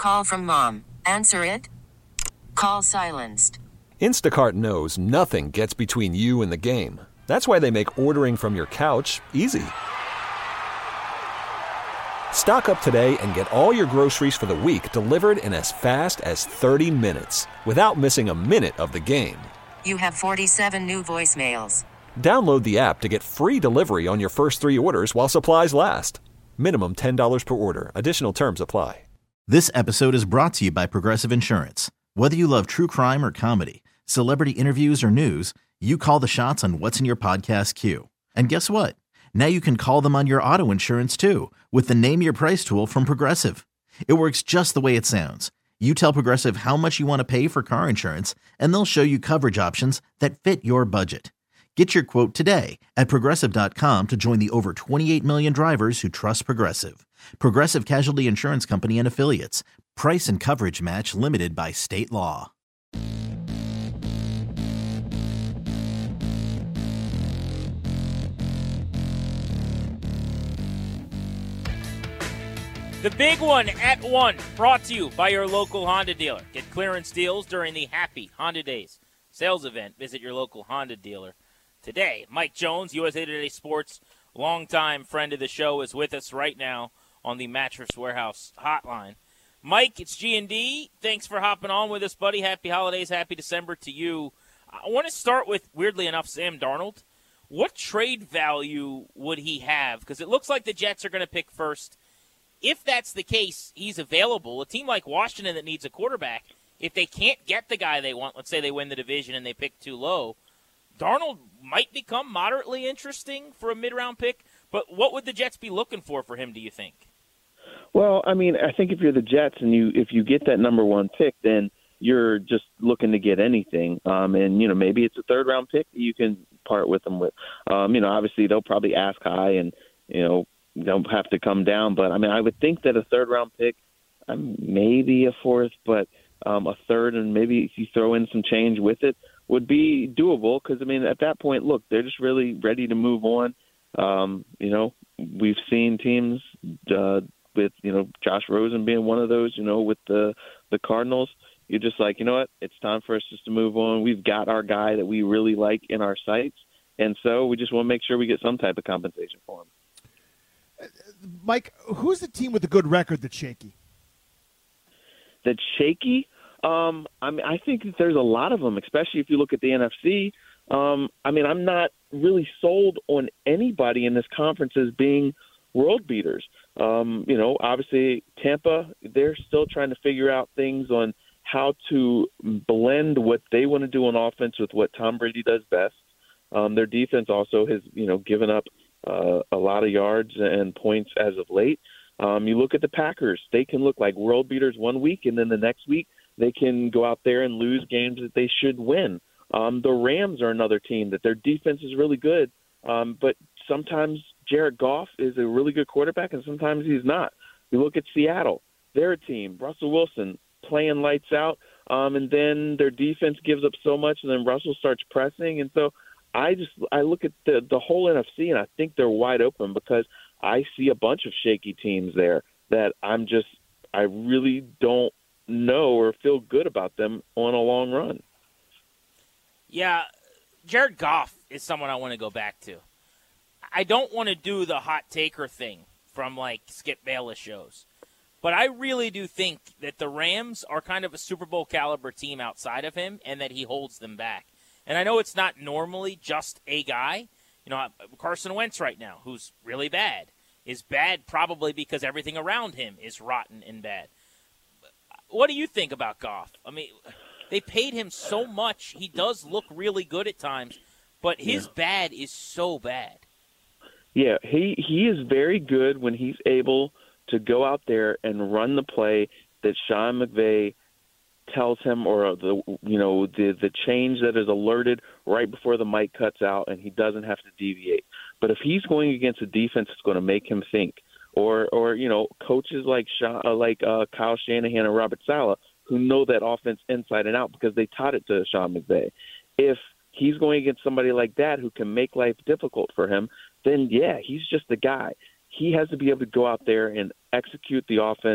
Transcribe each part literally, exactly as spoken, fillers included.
Call from mom. Answer it. Call silenced. Instacart knows nothing gets between you and the game. That's why they make ordering from your couch easy. Stock up today and get all your groceries for the week delivered in as fast as thirty minutes without missing a minute of the game. You have forty-seven new voicemails. Download the app to get free delivery on your first three orders while supplies last. Minimum ten dollars per order. Additional terms apply. This episode is brought to you by Progressive Insurance. Whether you love true crime or comedy, celebrity interviews or news, you call the shots on what's in your podcast queue. And guess what? Now you can call them on your auto insurance too with the Name Your Price tool from Progressive. It works just the way it sounds. You tell Progressive how much you want to pay for car insurance, and they'll show you coverage options that fit your budget. Get your quote today at Progressive dot com to join the over twenty-eight million drivers who trust Progressive. Progressive Casualty Insurance Company and Affiliates. Price and coverage match limited by state law. The big one at one, brought to you by your local Honda dealer. Get clearance deals during the Happy Honda Days sales event. Visit your local Honda dealer today. Mike Jones, U S A Today Sports, longtime friend of the show, is with us right now on the Mattress Warehouse hotline. Mike, it's G and D. Thanks for hopping on with us, buddy. Happy holidays, happy December to you. I want to start with, weirdly enough, Sam Darnold. What trade value would he have? Because it looks like the Jets are going to pick first. If that's the case, he's available. A team like Washington that needs a quarterback, if they can't get the guy they want, let's say they win the division and they pick too low, Darnold might become moderately interesting for a mid-round pick. But what would the Jets be looking for for him, do you think? Well, I mean, I think if you're the Jets and you if you get that number one pick, then you're just looking to get anything. Um, and, you know, maybe it's a third-round pick that you can part with them with. Um, you know, obviously they'll probably ask high and, you know, don't have to come down. But, I mean, I would think that a third-round pick, um, maybe a fourth, but um, a third, and maybe if you throw in some change with it, would be doable. Because, I mean, at that point, look, they're just really ready to move on. Um, you know, we've seen teams uh, with, you know, Josh Rosen being one of those, you know, with the, the Cardinals. You're just like, you know what, it's time for us just to move on. We've got our guy that we really like in our sights, and so we just want to make sure we get some type of compensation for him. Mike, who's the team with a good record that's shaky? That's shaky? Um, I mean, I think that there's a lot of them, especially if you look at the N F C. Um, I mean, I'm not really sold on anybody in this conference as being world beaters. Um, you know, obviously Tampa, they're still trying to figure out things on how to blend what they want to do on offense with what Tom Brady does best. Um, their defense also has, you know, given up uh, a lot of yards and points as of late. Um, you look at the Packers, they can look like world beaters one week, and then the next week they can go out there and lose games that they should win. Um, the Rams are another team that their defense is really good, um, but sometimes Jared Goff is a really good quarterback, and sometimes he's not. You look at Seattle, they're a team, Russell Wilson playing lights out, um, and then their defense gives up so much, and then Russell starts pressing. And so I just I look at the, the whole N F C, and I think they're wide open because I see a bunch of shaky teams there that I'm just I really don't know or feel good about them on a long run. Yeah, Jared Goff is someone I want to go back to. I don't want to do the hot taker thing from, like, Skip Bayless shows. But I really do think that the Rams are kind of a Super Bowl caliber team outside of him and that he holds them back. And I know it's not normally just a guy. You know, Carson Wentz right now, who's really bad, is bad probably because everything around him is rotten and bad. What do you think about Goff? I mean, they paid him so much. He does look really good at times, but his yeah. bad is so bad. Yeah, he, he is very good when he's able to go out there and run the play that Sean McVay tells him, or the you know the the change that is alerted right before the mic cuts out, and he doesn't have to deviate. But if he's going against a defense that's going to make him think, or or you know coaches like Sean, uh, like uh, Kyle Shanahan and Robert Saleh, who know that offense inside and out because they taught it to Sean McVay, if he's going against somebody like that who can make life difficult for him, then yeah, he's just the guy. He has to be able to go out there and execute the offense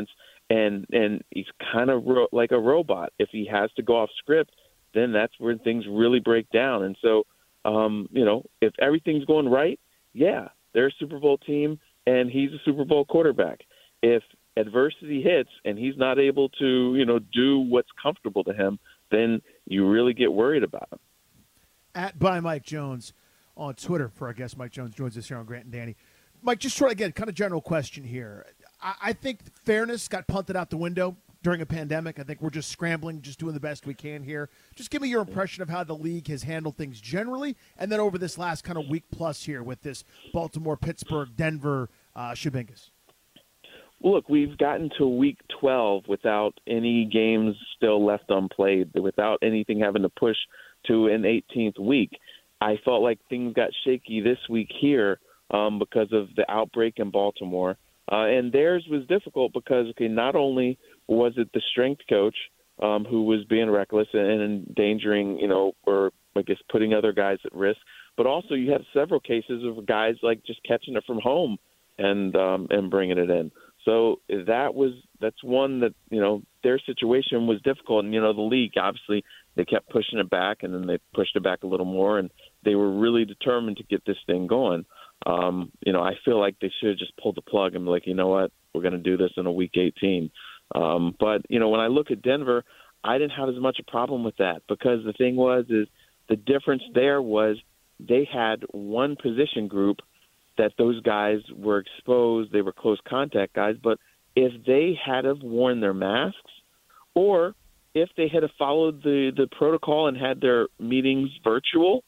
and and he's kind of ro- like a robot. If he has to go off script, then that's where things really break down. And so, um, you know, if everything's going right, yeah, they're a Super Bowl team, and he's a Super Bowl quarterback. If adversity hits and he's not able to, you know, do what's comfortable to him, then you really get worried about him. At by Mike Jones on Twitter for our guest Mike Jones joins us here on Grant and Danny. Mike, just sort of, again, kind of general question here. I, I think fairness got punted out the window during a pandemic. I think we're just scrambling, just doing the best we can here. Just give me your impression of how the league has handled things generally, and then over this last kind of week plus here with this Baltimore, Pittsburgh, Denver, uh, Shabingus. Well, look, we've gotten to week twelve without any games still left unplayed, without anything having to push to an eighteenth week. I felt like things got shaky this week here um, because of the outbreak in Baltimore. Uh, and theirs was difficult because, okay, not only was it the strength coach um, who was being reckless and endangering, you know, or I guess putting other guys at risk, but also you have several cases of guys like just catching it from home and um, and bringing it in. So that was that's one that, you know, their situation was difficult. And, you know, the league, obviously, they kept pushing it back, and then they pushed it back a little more, and they were really determined to get this thing going. Um, you know, I feel like they should have just pulled the plug and be like, you know what, we're going to do this in a week eighteen. Um, but, you know, when I look at Denver, I didn't have as much a problem with that because the thing was is the difference there was they had one position group that those guys were exposed, they were close contact guys, but if they had have worn their masks or if they had have followed the, the protocol and had their meetings virtual,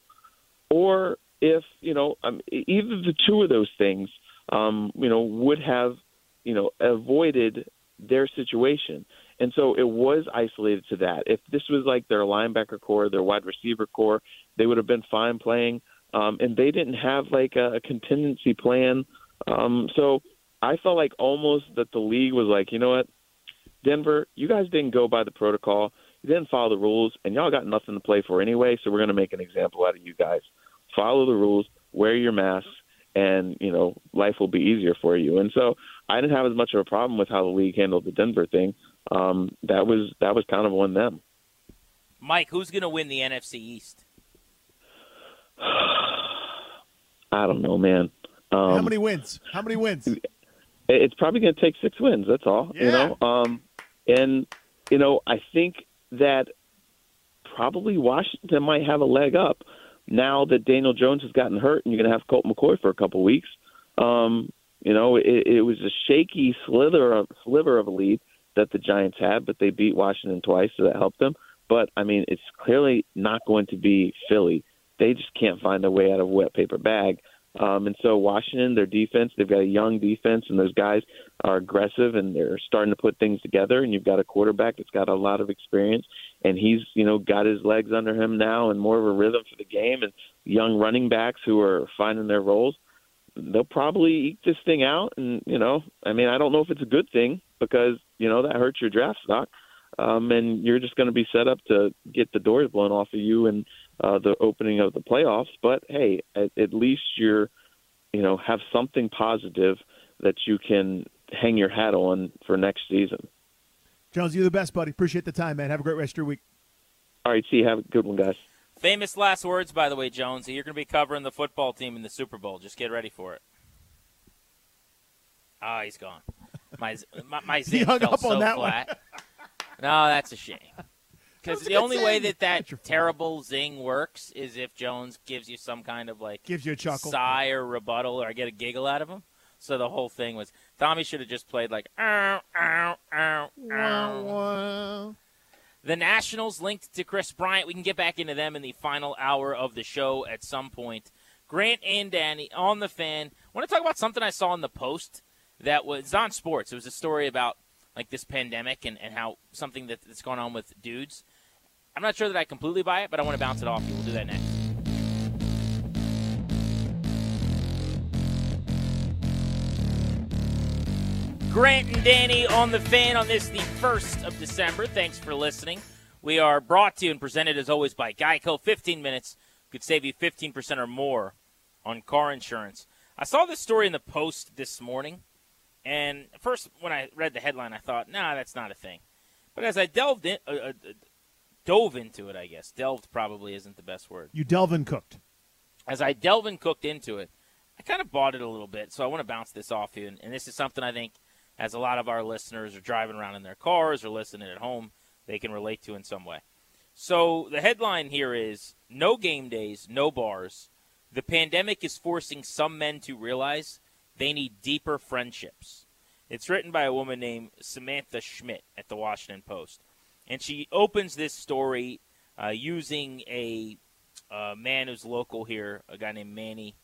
or if, you know, um, either the two of those things, um, you know, would have, you know, avoided their situation. And so it was isolated to that. If this was like their linebacker core, their wide receiver core, they would have been fine playing. Um, and they didn't have like a, a contingency plan. Um, so I felt like almost that the league was like, you know what, Denver, you guys didn't go by the protocol. You didn't follow the rules, and y'all got nothing to play for anyway, so we're going to make an example out of you guys. Follow the rules, wear your masks, and, you know, life will be easier for you. And so I didn't have as much of a problem with how the league handled the Denver thing. Um, that was that was kind of on them. Mike, who's going to win the N F C East? I don't know, man. Um, How many wins? How many wins? It's probably going to take six wins. That's all. Yeah. You know, um, and you know, I think that probably Washington might have a leg up now that Daniel Jones has gotten hurt, and you're going to have Colt McCoy for a couple of weeks. Um, you know, it, it was a shaky slither of, sliver of a lead that the Giants had, but they beat Washington twice, so that helped them. But I mean, it's clearly not going to be Philly. They just can't find their way out of a wet paper bag. Um, and so Washington, their defense, they've got a young defense, and those guys are aggressive, and they're starting to put things together. And you've got a quarterback that's got a lot of experience, and he's, you know, got his legs under him now and more of a rhythm for the game, and young running backs who are finding their roles. They'll probably eke this thing out. And, you know, I mean, I don't know if it's a good thing because, you know, that hurts your draft stock. Um, and you're just going to be set up to get the doors blown off of you and uh, the opening of the playoffs. But, hey, at, at least you're, you know, have something positive that you can hang your hat on for next season. Jones, you're the best, buddy. Appreciate the time, man. Have a great rest of your week. All right, see you. Have a good one, guys. Famous last words, by the way, Jones. You're going to be covering the football team in the Super Bowl. Just get ready for it. Ah, oh, he's gone. My my, my zing hung fell up on so that flat. one. No, that's a shame. Because the only zing. way that That's that your fault. terrible zing works is if Jones gives you some kind of like Gives you a chuckle. sigh or rebuttal, or I get a giggle out of him. So the whole thing was Tommy should have just played like ow, ow, ow, Wow, ow. wow. The Nationals linked to Chris Bryant. We can get back into them in the final hour of the show at some point. Grant and Danny on the Fan. I want to talk about something I saw in the Post that was on sports. It was a story about like this pandemic and, and how something that, that's going on with dudes. I'm not sure that I completely buy it, but I want to bounce it off you. We'll do that next. Grant and Danny on the Fan on this, the first of December. Thanks for listening. We are brought to you and presented, as always, by Geico. fifteen minutes could save you fifteen percent or more on car insurance. I saw this story in the Post this morning, And first, when I read the headline, I thought, nah, that's not a thing. But as I delved in, uh, uh, dove into it, I guess. Delved probably isn't the best word. You delve and cooked. As I delved and cooked into it, I kind of bought it a little bit, so I want to bounce this off you. And, and this is something I think, as a lot of our listeners are driving around in their cars or listening at home, they can relate to in some way. So the headline here is, no game days, no bars. The pandemic is forcing some men to realize they need deeper friendships. It's written by a woman named Samantha Schmidt at the Washington Post. And she opens this story uh, using a uh, man who's local here, a guy named Manny,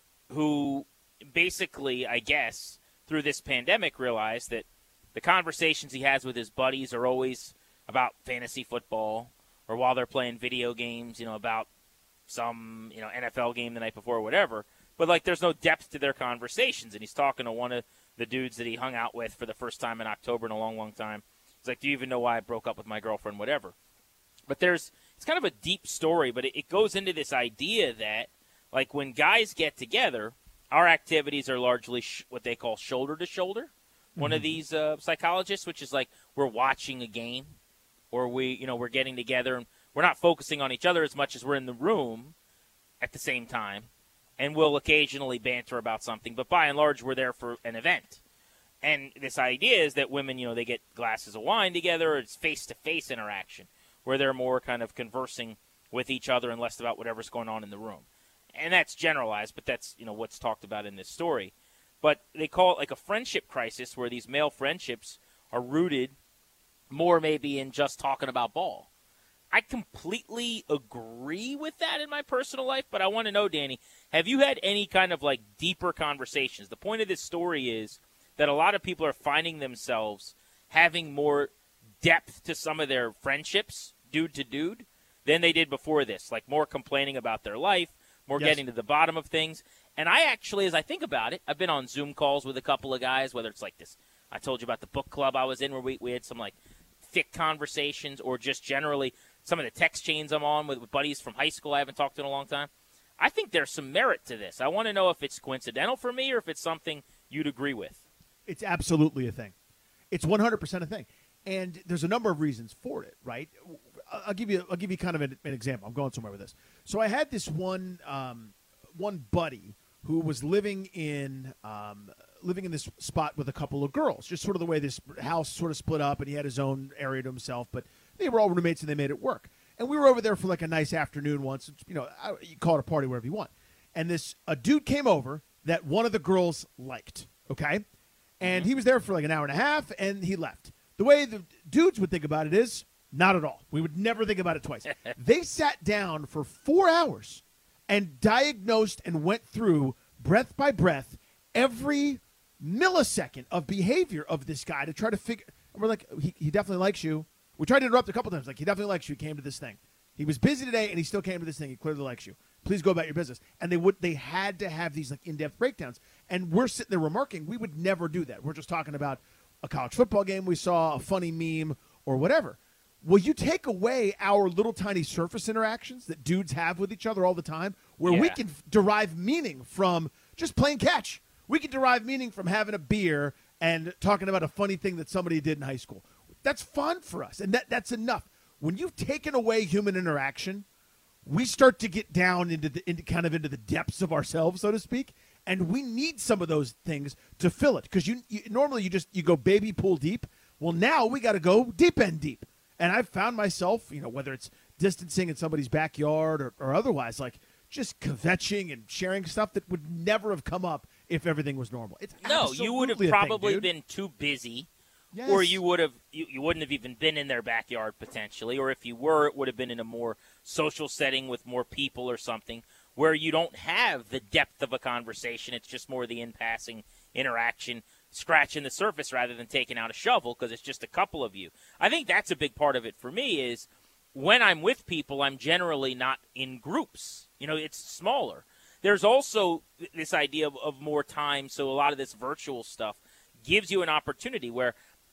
who basically, I guess, through this pandemic realized that the conversations he has with his buddies are always about fantasy football, or while they're playing video games, you know, about some, you know, N F L game the night before or whatever. But, like, there's no depth to their conversations. And he's talking to one of the dudes that he hung out with for the first time in October in a long, long time. He's like, do you even know why I broke up with my girlfriend, whatever. But there's, it's kind of a deep story, but it, it goes into this idea that, like, when guys get together, our activities are largely sh- what they call shoulder-to-shoulder. Mm-hmm. One of these uh, psychologists, which is like we're watching a game, or we, you know, we're getting together, and we're not focusing on each other as much as we're in the room at the same time. And we'll occasionally banter about something, but by and large, we're there for an event. And this idea is that women, you know, they get glasses of wine together, or it's face-to-face interaction, where they're more kind of conversing with each other and less about whatever's going on in the room. And that's generalized, but that's, you know, what's talked about in this story. But they call it like a friendship crisis, where these male friendships are rooted more maybe in just talking about ball. I completely agree with that in my personal life, but I want to know, Danny, have you had any kind of like deeper conversations? The point of this story is that a lot of people are finding themselves having more depth to some of their friendships, dude to dude, than they did before this, like more complaining about their life, more yes. getting to the bottom of things. And I actually, as I think about it, I've been on Zoom calls with a couple of guys, whether it's like this, I told you about the book club I was in where we, we had some like thick conversations, or just generally some of the text chains I'm on with, with buddies from high school I haven't talked to in a long time. I think there's some merit to this. I want to know if it's coincidental for me or if it's something you'd agree with. It's absolutely a thing. It's one hundred percent a thing. And there's a number of reasons for it, right? I'll give you I'll give you kind of an, an example. I'm going somewhere with this. So I had this one um, one buddy who was living in um, living in this spot with a couple of girls, just sort of the way this house sort of split up, and he had his own area to himself, but they were all roommates and they made it work. And we were over there for like a nice afternoon once. You know, you call it a party, wherever you want. And this a dude came over that one of the girls liked, okay? And he was there for like an hour and a half, and he left. The way the dudes would think about it is, not at all. We would never think about it twice. They sat down for four hours and diagnosed and went through, breath by breath, every millisecond of behavior of this guy to try to figure. And we're like, he, he definitely likes you. We tried to interrupt a couple times. Like, he definitely likes you. He came to this thing. He was busy today, and he still came to this thing. He clearly likes you. Please go about your business. And they would, they had to have these like in-depth breakdowns. And we're sitting there remarking, we would never do that. We're just talking about a college football game we saw, a funny meme, or whatever. Well, you take away our little tiny surface interactions that dudes have with each other all the time, where yeah. we can f- derive meaning from just playing catch. We can derive meaning from having a beer and talking about a funny thing that somebody did in high school. That's fun for us, and that, that's enough. When you've taken away human interaction, we start to get down into the into kind of into the depths of ourselves, so to speak, and we need some of those things to fill it. Because you, you normally you just you go baby pool deep. Well, now we got to go deep end deep. And I've found myself, you know, whether it's distancing in somebody's backyard or, or otherwise, like just kvetching and sharing stuff that would never have come up if everything was normal. It's no, you would have probably thing, been too busy. Yes. Or you would have you, you wouldn't have even been in their backyard potentially, or if you were, it would have been in a more social setting with more people or something where you don't have the depth of a conversation. It's just more the in-passing interaction, scratching the surface rather than taking out a shovel because it's just a couple of you. I think that's a big part of it for me is when I'm with people, I'm generally not in groups. You know, it's smaller. There's also this idea of, of more time, so a lot of this virtual stuff gives you an opportunity where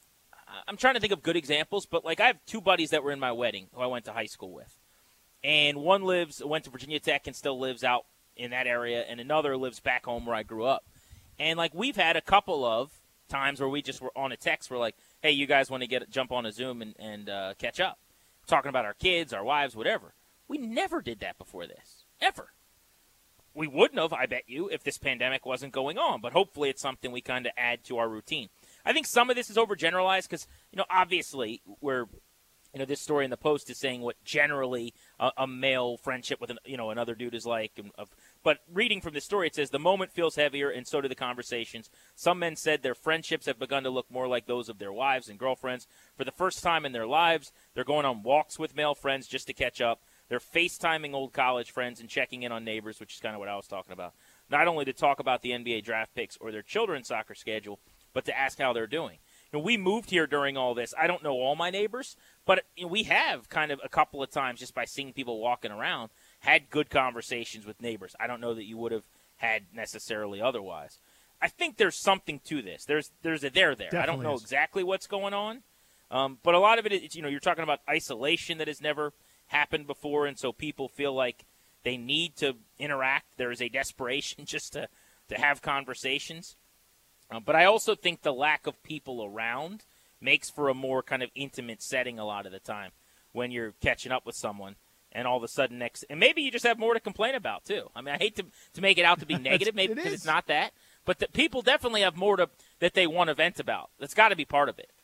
I'm trying to think of good examples, but like I have two buddies that were in my wedding who I went to high school with. And one lives, went to Virginia Tech and still lives out in that area, and another lives back home where I grew up. And like we've had a couple of times where we just were on a text. We're like, hey, you guys want to get jump on a Zoom and, and uh, catch up, talking about our kids, our wives, whatever. We never did that before this, ever. We wouldn't have, I bet you, if this pandemic wasn't going on. But hopefully it's something we kind of add to our routine. I think some of this is overgeneralized because, you know, obviously we're, you know, this story in the Post is saying what generally a, a male friendship with, an, you know, another dude is like. And, of, but reading from the story, it says the moment feels heavier and so do the conversations. Some men said their friendships have begun to look more like those of their wives and girlfriends. For the first time in their lives, they're going on walks with male friends just to catch up. They're FaceTiming old college friends and checking in on neighbors, which is kind of what I was talking about. Not only to talk about the N B A draft picks or their children's soccer schedule, but to ask how they're doing. You know, we moved here during all this. I don't know all my neighbors, but you know, we have kind of a couple of times just by seeing people walking around had good conversations with neighbors. I don't know that you would have had necessarily otherwise. I think there's something to this. There's there's a there there. Definitely I don't know is. exactly what's going on, um, but a lot of it is, you know, you're talking about isolation that has never happened before, and so people feel like they need to interact. There is a desperation just to, to have conversations. Uh, but I also think the lack of people around makes for a more kind of intimate setting a lot of the time when you're catching up with someone and all of a sudden next – and maybe you just have more to complain about too. I mean, I hate to, to make it out to be negative maybe it because is. it's not that. But the people definitely have more to that they want to vent about. That's got to be part of it.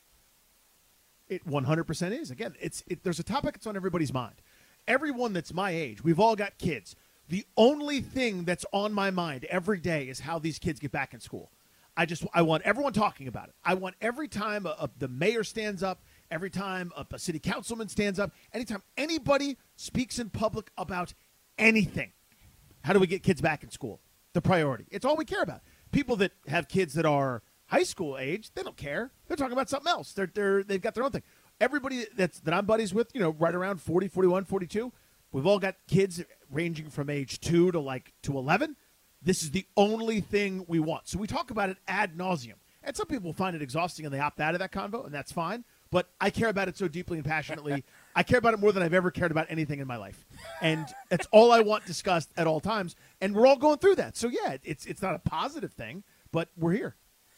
It one hundred percent is. Again, it's it, there's a topic that's on everybody's mind. Everyone that's my age, we've all got kids. The only thing that's on my mind every day is how these kids get back in school. I just I want everyone talking about it. I want every time a, a, the mayor stands up, every time a, a city councilman stands up, anytime anybody speaks in public about anything. How do we get kids back in school? The priority. It's all we care about. People that have kids that are high school age, they don't care. They're talking about something else. They're they're they've got their own thing. Everybody that's that I'm buddies with, you know, right around forty, forty-one, forty-two, we've all got kids ranging from age two to like to eleven. This is the only thing we want. So we talk about it ad nauseum. And some people find it exhausting and they opt out of that convo, and that's fine. But I care about it so deeply and passionately. I care about it more than I've ever cared about anything in my life. And it's all I want discussed at all times. And we're all going through that. So, yeah, it's it's not a positive thing, but we're here.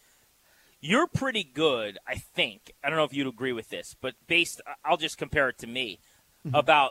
You're pretty good, I think. I don't know if you'd agree with this, but based, I'll just compare it to me, mm-hmm. about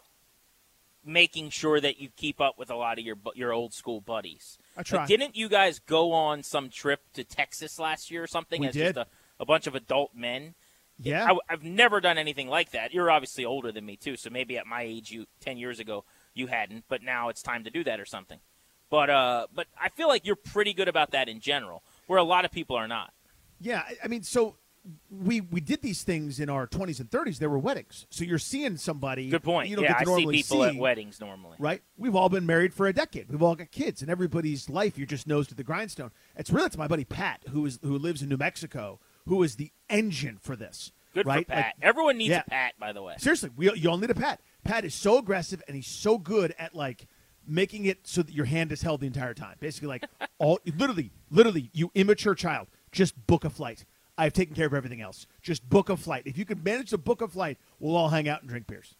making sure that you keep up with a lot of your your old school buddies. I try. Like, didn't you guys go on some trip to Texas last year or something? We as did. Just a, a bunch of adult men. Yeah. I, I've never done anything like that. You're obviously older than me too, so maybe at my age, you ten years ago, you hadn't, but now it's time to do that or something. But uh, but I feel like you're pretty good about that in general, where a lot of people are not. Yeah, I mean, so we we did these things in our twenties and thirties. There were weddings, so you're seeing somebody. Good point. You don't yeah, get to I see normally people see, at weddings normally. right? We've all been married for a decade. We've all got kids, and everybody's life you're just nose to the grindstone. It's really to my buddy Pat, who is who lives in New Mexico, who is the engine for this. Good right? for Pat. Like, Everyone needs yeah. a Pat, by the way. Seriously, we you all need a Pat. Pat is so aggressive, and he's so good at like making it so that your hand is held the entire time. Basically, like all literally, literally, you immature child, just book a flight. I've taken care of everything else. Just book a flight. If you can manage to book a flight, we'll all hang out and drink beers.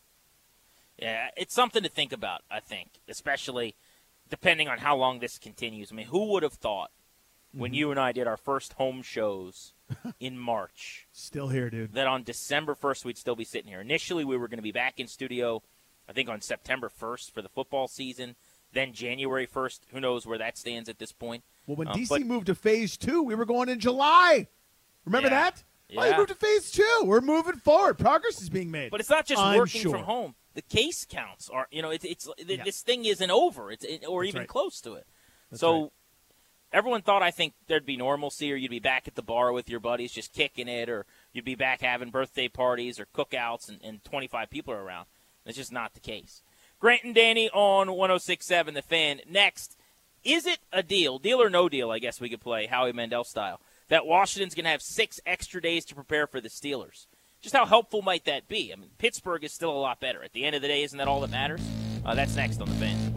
Yeah, it's something to think about, I think, especially depending on how long this continues. I mean, who would have thought when mm-hmm. you and I did our first home shows in March Still here, dude. that on December first we'd still be sitting here? Initially, we were going to be back in studio, I think, on September first for the football season. Then January first, who knows where that stands at this point. Well, when Um, D C but- moved to phase two, we were going in July. Remember Yeah. that? Oh, Yeah. you moved to phase two. We're moving forward. Progress is being made. But it's not just I'm working sure. from home. The case counts are, you know, it's, it's Yeah. this thing isn't over. It's it, or That's even right. close to it. That's so right. everyone thought, I think, there'd be normalcy, or you'd be back at the bar with your buddies just kicking it, or you'd be back having birthday parties or cookouts, and, and twenty-five people are around. It's just not the case. Grant and Danny on one oh six point seven The Fan. Next, is it a deal, deal or no deal, I guess we could play Howie Mandel style, that Washington's going to have six extra days to prepare for the Steelers? Just how helpful might that be? I mean, Pittsburgh is still a lot better. At the end of the day, isn't that all that matters? Uh, that's next on The Fan.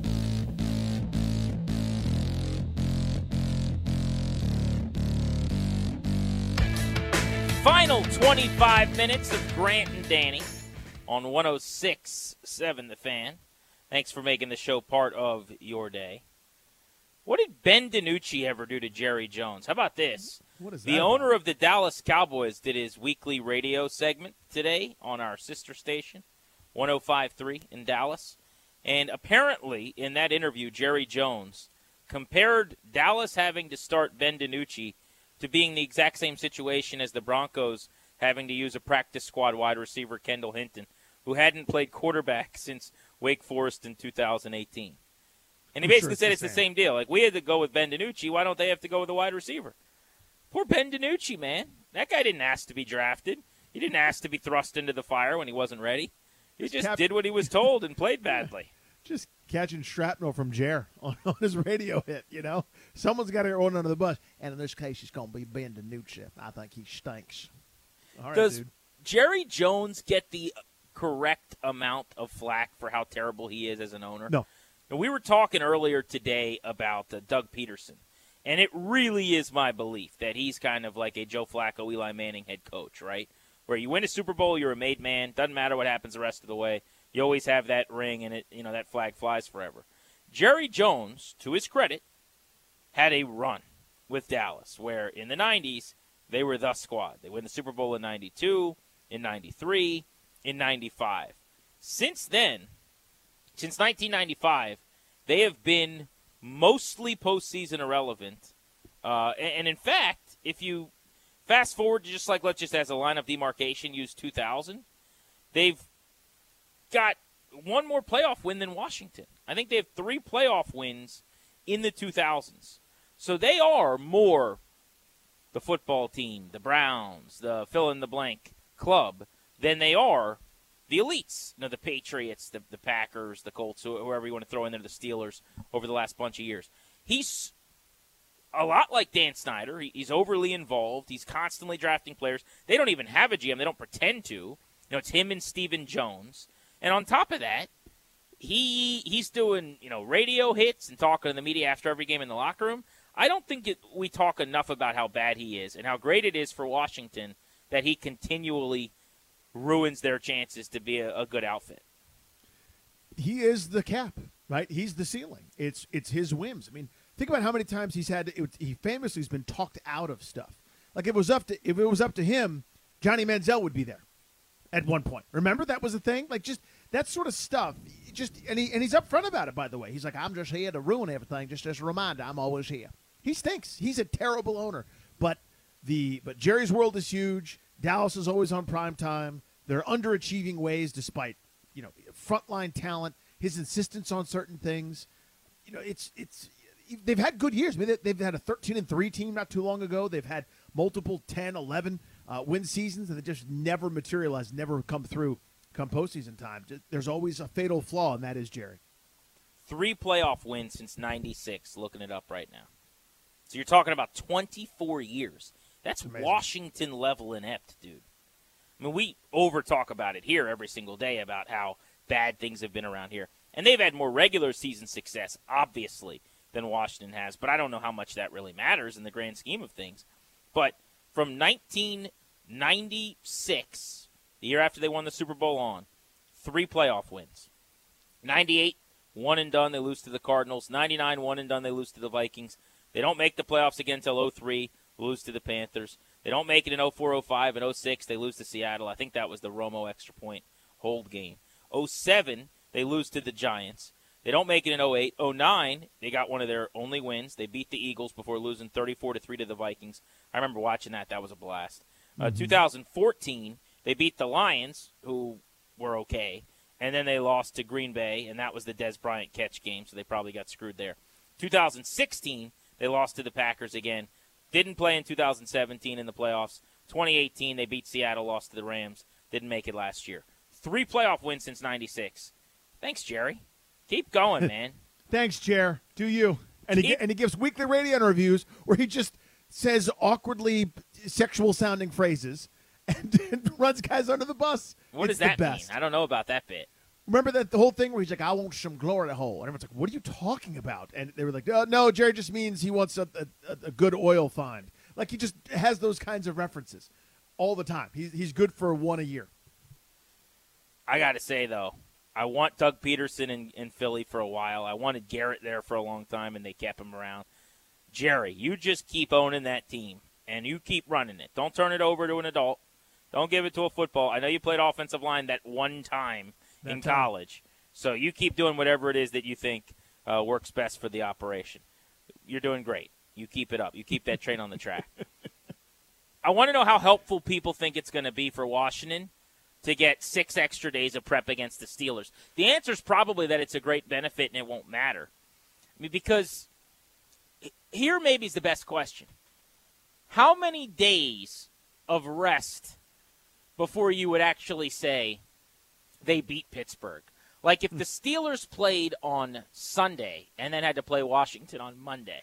Final twenty-five minutes of Grant and Danny on one oh six point seven The Fan. Thanks for making the show part of your day. What did Ben DiNucci ever do to Jerry Jones? How about this? What is The that owner about? of the Dallas Cowboys did his weekly radio segment today on our sister station, one oh five point three in Dallas. And apparently, in that interview, Jerry Jones compared Dallas having to start Ben DiNucci to being the exact same situation as the Broncos having to use a practice squad wide receiver, Kendall Hinton, who hadn't played quarterback since Wake Forest in two thousand eighteen. And he I'm basically sure said it's it's the the same. same deal. Like, we had to go with Ben DiNucci. Why don't they have to go with a wide receiver? Poor Ben DiNucci, man. That guy didn't ask to be drafted. He didn't ask to be thrust into the fire when he wasn't ready. He just Cap- did what he was told and played badly. Just catching shrapnel from Jer on, on his radio hit, you know? Someone's got to get one under the bus. And in this case, it's going to be Ben DiNucci. I think he stinks. All right, Does dude. Jerry Jones get the correct amount of flack for how terrible he is as an owner? No. Now, we were talking earlier today about uh, Doug Peterson, and it really is my belief that he's kind of like a Joe Flacco, Eli Manning head coach, right? Where you win a Super Bowl, you're a made man. Doesn't matter what happens the rest of the way. You always have that ring, and it, you know, that flag flies forever. Jerry Jones, to his credit, had a run with Dallas, where in the nineties they were the squad. They win the Super Bowl in ninety-two, in ninety-three, in ninety-five. Since then, since nineteen ninety-five, they have been mostly postseason irrelevant. Uh, and, and in fact, if you fast forward to just like, let's just as a line of demarcation, use two thousand, they've got one more playoff win than Washington. I think they have three playoff wins in the two thousands. So they are more the football team, the Browns, the fill-in-the-blank club, than they are the elites. You know, the Patriots, the, the Packers, the Colts, whoever you want to throw in there, the Steelers, over the last bunch of years. He's a lot like Dan Snyder. He, he's overly involved. He's constantly drafting players. They don't even have a G M. They don't pretend to. You know, it's him and Stephen Jones. And on top of that, he he's doing, you know, radio hits and talking to the media after every game in the locker room. I don't think it, we talk enough about how bad he is and how great it is for Washington that he continually ruins their chances to be a, a good outfit. He is the cap, right? He's the ceiling. It's it's his whims. I mean, think about how many times he's had. To, it, he famously has been talked out of stuff. Like if it was up to if it was up to him, Johnny Manziel would be there at one point. Remember that was a thing. Like just that sort of stuff. Just and he and he's upfront about it. By the way, he's like, I'm just here to ruin everything. Just as a reminder, I'm always here. He stinks. He's a terrible owner. But the but Jerry's world is huge. Dallas is always on prime time. They're underachieving ways despite, you know, frontline talent, his insistence on certain things. You know, it's it's they've had good years. I mean, they've had a thirteen and three team not too long ago. They've had multiple ten, eleven uh, win seasons, and they just never materialized, never come through come postseason time. There's always a fatal flaw, and that is Jerry. Three playoff wins since ninety-six, looking it up right now. So you're talking about twenty-four years. That's Washington level inept, dude. I mean, we over-talk about it here every single day about how bad things have been around here. And they've had more regular season success, obviously, than Washington has. But I don't know how much that really matters in the grand scheme of things. But from nineteen ninety-six, the year after they won the Super Bowl on, three playoff wins. ninety-eight, one and done, they lose to the Cardinals. ninety-nine, one and done, they lose to the Vikings. They don't make the playoffs again until oh three, lose to the Panthers. They don't make it in oh four, oh five, and oh six, they lose to Seattle. I think that was the Romo extra point hold game. oh seven, they lose to the Giants. They don't make it in oh eight. oh nine, they got one of their only wins. They beat the Eagles before losing thirty-four to three to the Vikings. I remember watching that. That was a blast. Uh, mm-hmm. two thousand fourteen, they beat the Lions, who were okay, and then they lost to Green Bay, and that was the Dez Bryant catch game, so they probably got screwed there. two thousand sixteen, they lost to the Packers again. Didn't play in two thousand seventeen in the playoffs. twenty eighteen, they beat Seattle, lost to the Rams. Didn't make it last year. Three playoff wins since ninety-six. Thanks, Jerry. Keep going, man. Thanks, Jer. Do you? And he, and he gives weekly radio interviews where he just says awkwardly sexual-sounding phrases and, and runs guys under the bus. What it's does that the best. mean? I don't know about that bit. Remember that the whole thing where he's like, I want some glory hole. And everyone's like, what are you talking about? And they were like, oh, no, Jerry just means he wants a, a, a good oil find. Like he just has those kinds of references all the time. He's, he's good for one a year. I got to say, though, I want Doug Peterson in, in Philly for a while. I wanted Garrett there for a long time, and they kept him around. Jerry, you just keep owning that team. and you keep running it. Don't turn it over to an adult. Don't give it to a football. I know you played offensive line that one time that in time. college, so you keep doing whatever it is that you think uh, works best for the operation. You're doing great. You keep it up. You keep that train on the track. I want to know how helpful people think it's going to be for Washington to get six extra days of prep against the Steelers. The answer is probably that it's a great benefit and it won't matter. I mean, because here maybe is the best question. How many days of rest before you would actually say they beat Pittsburgh? Like if the Steelers played on Sunday and then had to play Washington on Monday,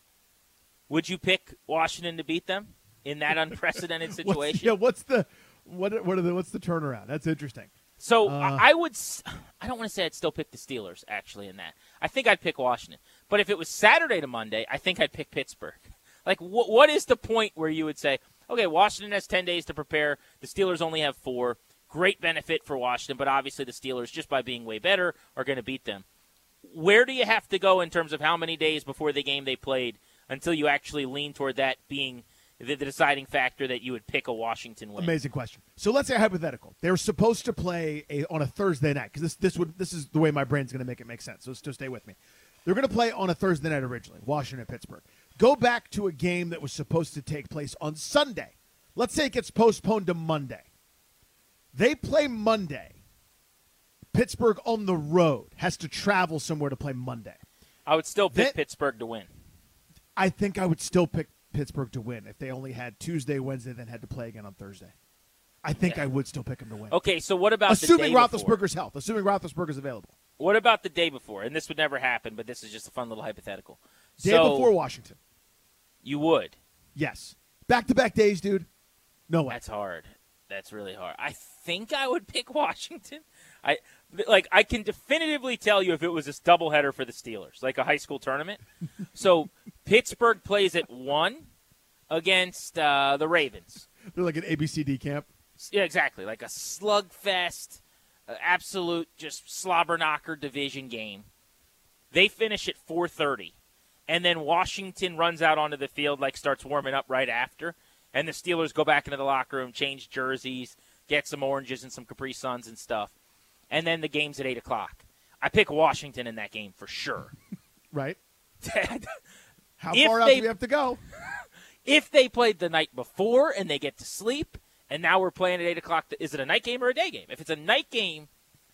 would you pick Washington to beat them in that unprecedented situation? What's, yeah, what's the what? What are the what's the turnaround? That's interesting. So uh, I, I would. I don't want to say I'd still pick the Steelers. Actually, in that, I think I'd pick Washington. But if it was Saturday to Monday, I think I'd pick Pittsburgh. Like, wh- what is the point where you would say, okay, Washington has ten days to prepare. The Steelers only have four. Great benefit for Washington, but obviously the Steelers, just by being way better, are going to beat them. Where do you have to go in terms of how many days before the game they played until you actually lean toward that being the, the deciding factor that you would pick a Washington win? Amazing question. So let's say hypothetical. They were supposed to play a, on a Thursday night because this this would this is the way my brain's going to make it make sense. So just stay with me. They're going to play on a Thursday night originally, Washington and Pittsburgh. Go back to a game that was supposed to take place on Sunday. Let's say it gets postponed to Monday. They play Monday. Pittsburgh on the road has to travel somewhere to play Monday. I would still pick Then, Pittsburgh to win. I think I would still pick Pittsburgh to win if they only had Tuesday, Wednesday, then had to play again on Thursday. I think Yeah. I would still pick them to win. Okay, so what about Assuming the day before? Roethlisberger's health. Assuming Roethlisberger's available. What about the day before? And this would never happen, but this is just a fun little hypothetical. Day so before Washington. you would. Yes. Back-to-back days, dude. No way. That's hard. That's really hard. I think I would pick Washington. I like. I can definitively tell you if it was this doubleheader for the Steelers, like a high school tournament. So Pittsburgh plays at one against uh, the Ravens. They're like an A B C D camp. Yeah, exactly. Like a slugfest, uh, absolute just slobber knocker division game. They finish at four thirty, and then Washington runs out onto the field, like starts warming up right after. And the Steelers go back into the locker room, change jerseys, get some oranges and some Capri Suns and stuff. And then the game's at eight o'clock. I pick Washington in that game for sure. Right. How If far out they- do we have to go? If they played the night before and they get to sleep, and now we're playing at eight o'clock, is it a night game or a day game? If it's a night game,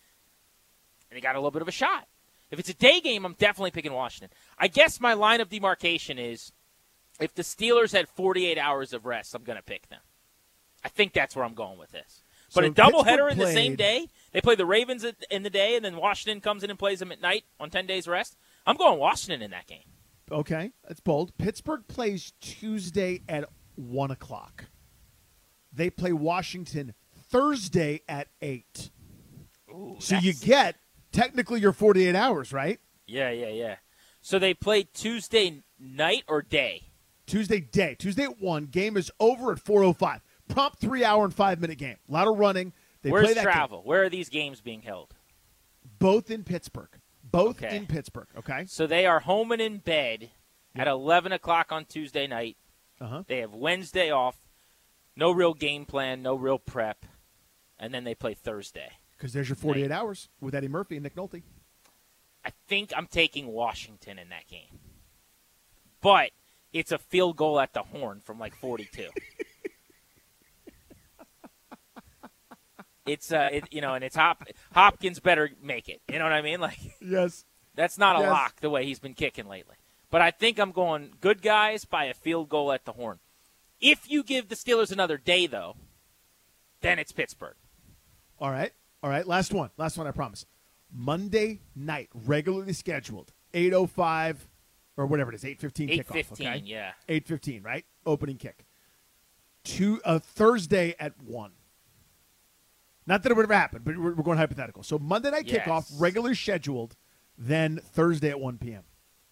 and they got a little bit of a shot. If it's a day game, I'm definitely picking Washington. I guess my line of demarcation is if the Steelers had forty-eight hours of rest, I'm going to pick them. I think that's where I'm going with this. But So a doubleheader Pittsburgh in the same played- day, they play the Ravens in the day, and then Washington comes in and plays them at night on ten days rest. I'm going Washington in that game. Okay, that's bold. Pittsburgh plays Tuesday at one o'clock. They play Washington Thursday at eight. Ooh, So you that's- get technically your forty-eight hours, right? Yeah, yeah, yeah. So they play Tuesday night or day? Tuesday day. Tuesday at one. Game is over at four oh five. Prompt three-hour and five-minute game. A lot of running. They Where's play that travel? game. Where are these games being held? Both in Pittsburgh. Both Okay. in Pittsburgh, okay? So they are home and in bed Yep. at eleven o'clock on Tuesday night. Uh-huh. They have Wednesday off. No real game plan, no real prep. And then they play Thursday. Because there's your forty-eight hours with Eddie Murphy and Nick Nolte. I think I'm taking Washington in that game. But it's a field goal at the horn from like forty-two. It's uh, it, you know, and it's Hop Hopkins better make it. You know what I mean? Like Yes. that's not a Yes. lock the way he's been kicking lately. But I think I'm going good guys by a field goal at the horn. If you give the Steelers another day, though, then it's Pittsburgh. All right. All right. Last one. Last one, I promise. Monday night, regularly scheduled, eight oh five or whatever it is, eight fifteen Eight kickoff. fifteen, Okay? yeah. eight fifteen, right? Opening kick. To a Thursday at one. Not that it would ever happen, but we're, we're going hypothetical. So Monday night Yes. kickoff, regularly scheduled, then Thursday at one p.m.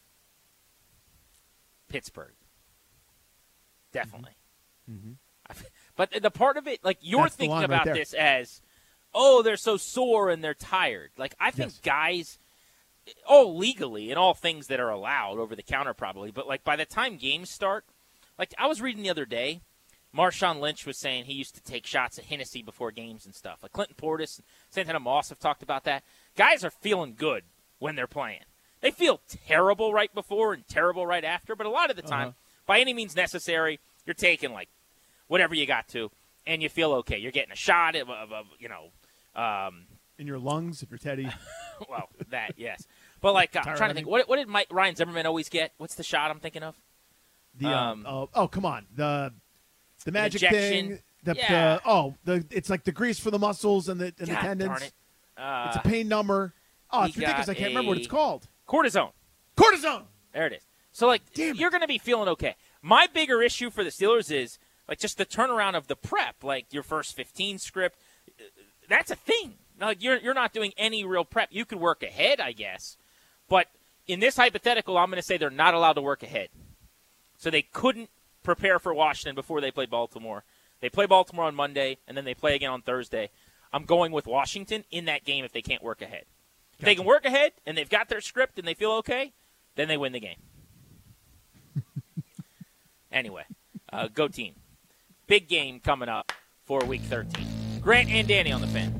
Pittsburgh. Definitely. Mm-hmm. But the part of it, like you're That's the thinking line right about there. this as, oh, they're so sore and they're tired. Like I think Yes. guys, all legally and all things that are allowed over the counter probably, but like by the time games start, Like, I was reading the other day, Marshawn Lynch was saying he used to take shots at Hennessy before games and stuff. Like Clinton Portis and Santana Moss have talked about that. Guys are feeling good when they're playing. They feel terrible right before and terrible right after, but a lot of the time, uh-huh. by any means necessary, you're taking, like, whatever you got to, and you feel okay. You're getting a shot of, of, of you know. Um, In your lungs, if you're Teddy. Well, that, yes. But, like, I'm trying to think. What, what did Mike, Ryan Zimmerman always get? What's the shot I'm thinking of? The um, oh, oh, come on. The the magic injection. thing. The, yeah. the, oh, the it's like the grease for the muscles and the, and God the tendons. Darn it. Uh, it's a pain number. Oh, it's ridiculous. I can't remember what it's called. Cortisone. Cortisone. There it is. So, like, Damn you're going to be feeling okay. My bigger issue for the Steelers is, like, just the turnaround of the prep. Like, your first fifteen script. That's a thing. Like, you're, you're not doing any real prep. You could work ahead, I guess. But in this hypothetical, I'm going to say they're not allowed to work ahead. So they couldn't prepare for Washington before they played Baltimore. They play Baltimore on Monday, and then they play again on Thursday. I'm going with Washington in that game if they can't work ahead. If they can work ahead, and they've got their script, and they feel okay, then they win the game. Anyway, uh, go team. Big game coming up for Week thirteen. Grant and Danny on the Fan.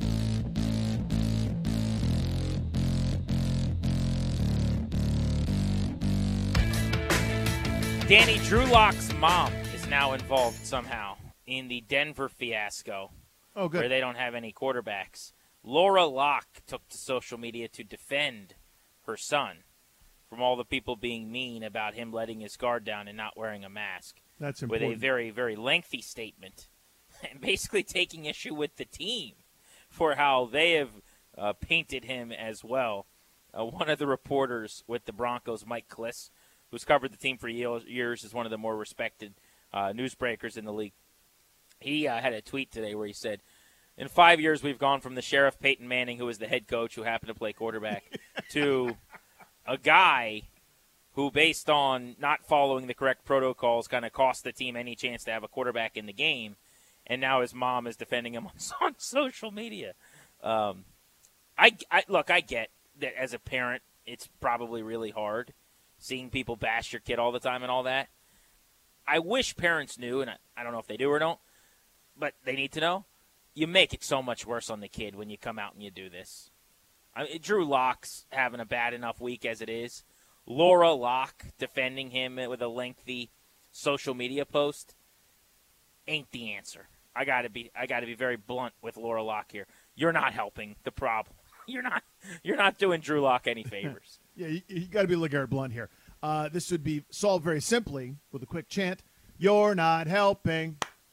Danny, Drew Lock's mom is now involved somehow in the Denver fiasco. Oh, good. Where they don't have any quarterbacks. Laura Locke took to social media to defend her son from all the people being mean about him letting his guard down and not wearing a mask. That's important. With a very, very lengthy statement and basically taking issue with the team for how they have uh, painted him as well. Uh, one of the reporters with the Broncos, Mike Kliss, who's covered the team for years, is one of the more respected uh, newsbreakers in the league. He uh, had a tweet today where he said, in five years we've gone from the Sheriff Peyton Manning, who was the head coach who happened to play quarterback, to a guy who, based on not following the correct protocols, kind of cost the team any chance to have a quarterback in the game, and now his mom is defending him on, on social media. Um, I, I Look, I get that as a parent it's probably really hard seeing people bash your kid all the time and all that. I wish parents knew, and I, I don't know if they do or don't, but they need to know, you make it so much worse on the kid when you come out and you do this. I mean, Drew Lock's having a bad enough week as it is. Laura Locke defending him with a lengthy social media post ain't the answer. I gotta be I gotta be very blunt with Laura Locke here. You're not helping the problem. You're not you're not doing Drew Lock any favors. Yeah, you, you got to be LeGarrette Blunt here. Uh, this would be solved very simply with a quick chant. You're not helping.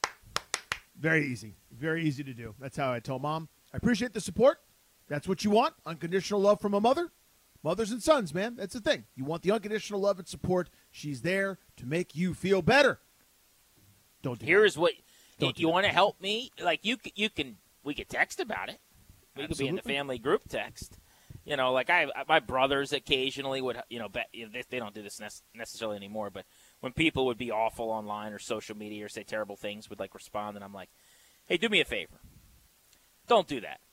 Very easy. Very easy to do. That's how I tell Mom. I appreciate the support. That's what you want. Unconditional love from a mother. Mothers and sons, man. That's the thing. You want the unconditional love and support. She's there to make you feel better. Don't do Here's that. what Don't you do want to help me? Like you you can we could text about it. We Absolutely. could be in the family group text. You know, like I, my brothers occasionally would, you know, bet, they, they don't do this necessarily anymore, but when people would be awful online or social media or say terrible things, would like respond, and I'm like, hey, do me a favor. Don't do that.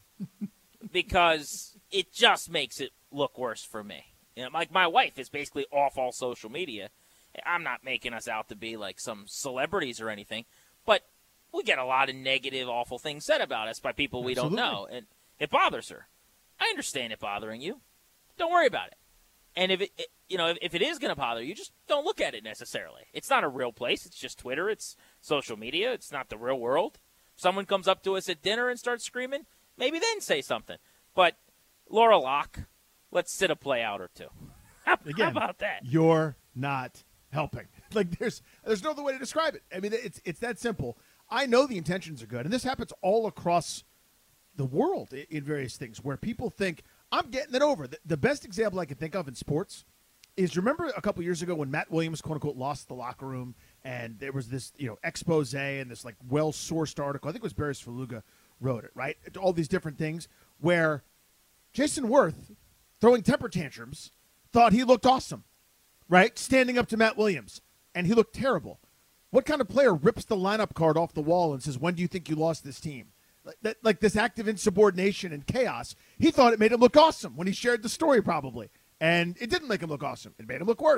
Because it just makes it look worse for me. You know, like my wife is basically off all social media. I'm not making us out to be like some celebrities or anything, but we get a lot of negative, awful things said about us by people we Absolutely. don't know, and it bothers her. I understand it bothering you. Don't worry about it. And if it, it you know, if, if it is going to bother you, just don't look at it necessarily. It's not a real place. It's just Twitter. It's social media. It's not the real world. If someone comes up to us at dinner and starts screaming, maybe then say something. But Laura Locke, let's sit a play out or two. How, Again, how about that? You're not helping. Like there's there's no other way to describe it. I mean, it's it's that simple. I know the intentions are good, and this happens all across the world in, in various things where people think, I'm getting it over. The, the best example I can think of in sports is, remember a couple years ago when Matt Williams, quote unquote, lost the locker room, and there was this, you know, expose and this like well-sourced article. I think it was Barris Faluga wrote it, right? All these different things where Jason Worth, throwing temper tantrums, thought he looked awesome, right? Standing up to Matt Williams, and he looked terrible. What kind of player rips the lineup card off the wall and says, when do you think you lost this team? Like, that, like this active insubordination and chaos. He thought it made him look awesome when he shared the story, probably. And it didn't make him look awesome. It made him look worse.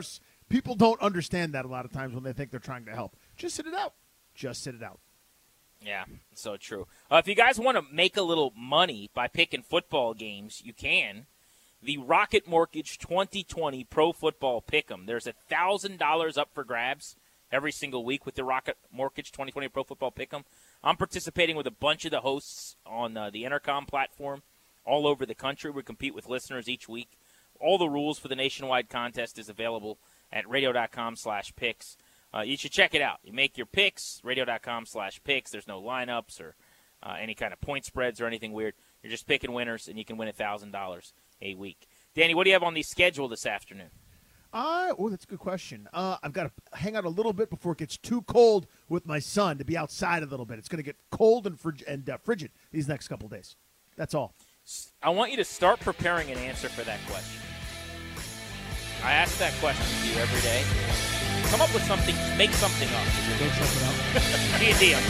People don't understand that a lot of times when they think they're trying to help. Just sit it out. Just sit it out. Yeah, so true. Uh, if you guys want to make a little money by picking football games, you can. The Rocket Mortgage twenty twenty Pro Football Pick'em. There's one thousand dollars up for grabs every single week with the Rocket Mortgage twenty twenty Pro Football Pick'em. I'm participating with a bunch of the hosts on uh, the Intercom platform all over the country. We compete with listeners each week. All the rules for the nationwide contest is available at radio.com slash picks. Uh, you should check it out. You make your picks, radio.com slash picks. There's no lineups or uh, any kind of point spreads or anything weird. You're just picking winners, and you can win one thousand dollars a week. Danny, what do you have on the schedule this afternoon? Uh, oh, that's a good question. Uh, I've got to hang out a little bit before it gets too cold with my son to be outside a little bit. It's going to get cold and, frig- and uh, frigid these next couple of days. That's all. I want you to start preparing an answer for that question. I ask that question to you every day. Come up with something. Make something up. Make something up. Be a deal.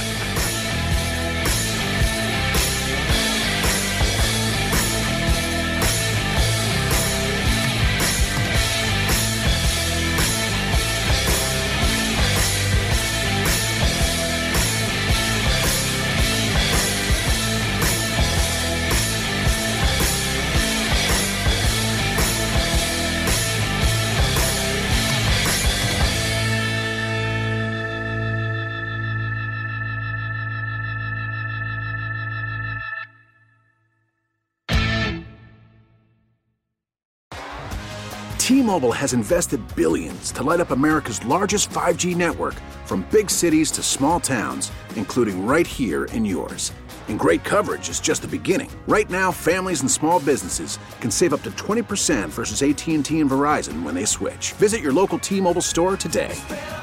T-Mobile has invested billions to light up America's largest five G network, from big cities to small towns, including right here in yours. And great coverage is just the beginning. Right now, families and small businesses can save up to twenty percent versus A T and T and Verizon when they switch. Visit your local T-Mobile store today.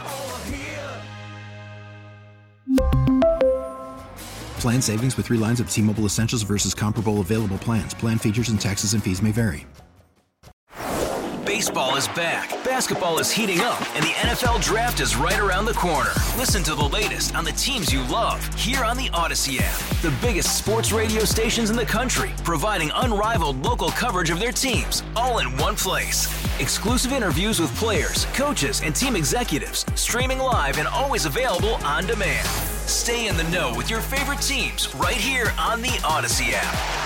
Plan savings with three lines of T-Mobile Essentials versus comparable available plans. Plan features and taxes and fees may vary. Baseball is back, basketball is heating up, and the N F L Draft is right around the corner. Listen to the latest on the teams you love here on the Odyssey app. The biggest sports radio stations in the country, providing unrivaled local coverage of their teams, all in one place. Exclusive interviews with players, coaches, and team executives, streaming live and always available on demand. Stay in the know with your favorite teams right here on the Odyssey app.